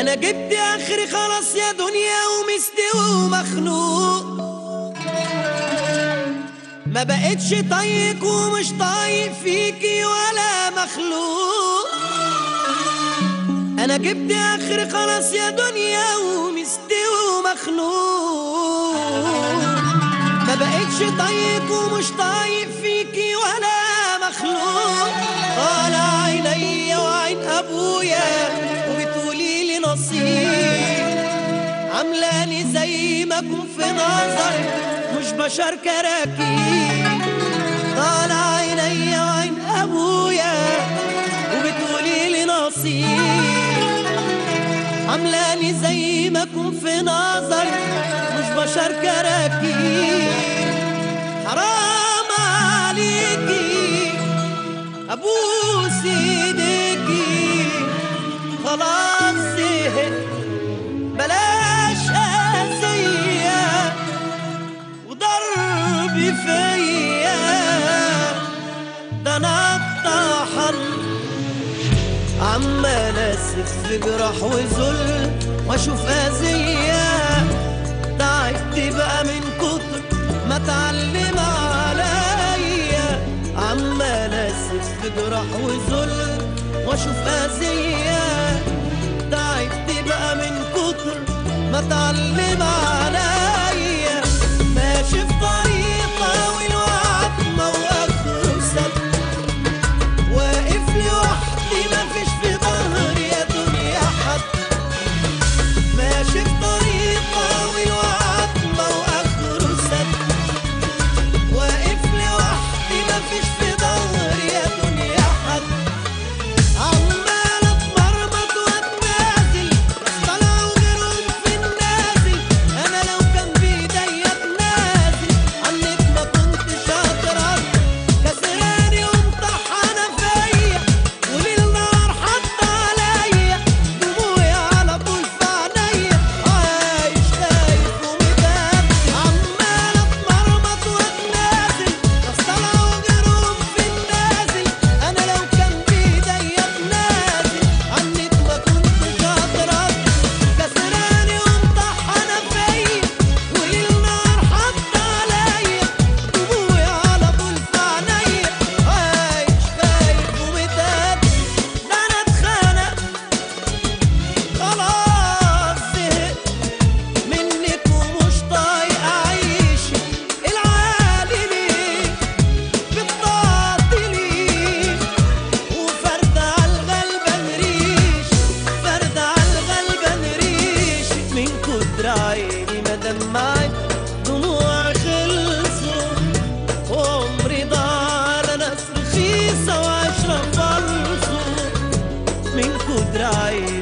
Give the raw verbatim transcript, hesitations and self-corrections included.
انا جبت اخري خلاص يا دنيا ومستوي ومخنوق، ما بقتش طايق ومش طايق فيكي ولا مخلوق. انا جبت اخري خلاص يا دنيا ومستوي ومخنوق، ما بقتش طايق ومش طايق فيكي ولا مخلوق. طالع عيني وعين ابويا وبتقولي لي نصيب، عاملاني زي ما اكون في نظرك مش بشر كراكيب. طالع عيني وعين ابويا وبتقولي لي نصيب، عاملاني زي ما اكون في نظرك مش بشر كراكيب. حرام عليكي ابوس ايديكي، خلاص زهقت بلاش قاسية وضربي فيا، ده انا اتطحن عمال اسف في جراح وذل واشوف اذية. تعبت بقى من كتر ما اتعلم عليا، عمال اسف في جراح وذل واشوف اذية. تعبت بقى من كتر ما اتعلم عليا، ماشي في طريق طويل وعتمة واخره سد، واقف لوحدي مفيش في ظهري يا دنيا حد. ماشي في طريق طويل وعتمة واخره سد، واقف لوحدي مفيش في ظهري يا دنيا حد. عمال اتمرمط واتنازل بس طلع وغيرهم في النازل، انا لو كان بايدي اتنازل عنك ما كنتش هترد. كسراني ومطحنة فيا وليل نهار حاطة عليا، دموعي على طول في عينيا، عايش خايف ومتهد. عمال اتمرمط واتنازل بس طلع وغيرهم في النازل، انا لو كان بايدي اتنازل عنك ما كنتش هترد. كسراني ومطحنة فيا وليل نهار حاطة عليا، دموعي على طول في عينيا، عايش خايف ومتهد. ده انا اتخانق خلاص زهقت منك ومش طايق اعيش. العالي ليه بتطاطلي وفرد عالغلبان ريش، فرد عالغلبان ريش. من كتر عيني ما دمعت دموع خلصوا، وعمري ضاع على ناس رخيصة وعشرة فلصوا. من كتر عيني